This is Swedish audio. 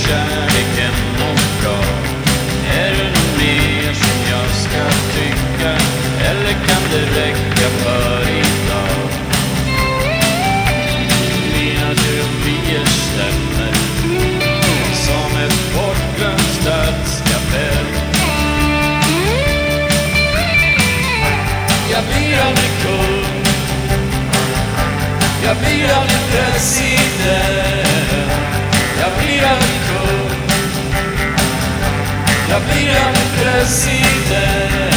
kärleken mår bra. Är det något mer som jag ska tycka, eller kan det räcka för idag? Mina teorier stämmer som ett bortglömt stadskapell. Jag blir aldrig kung, jag blir aldrig president. Jag blir aldrig kung, jag blir aldrig president.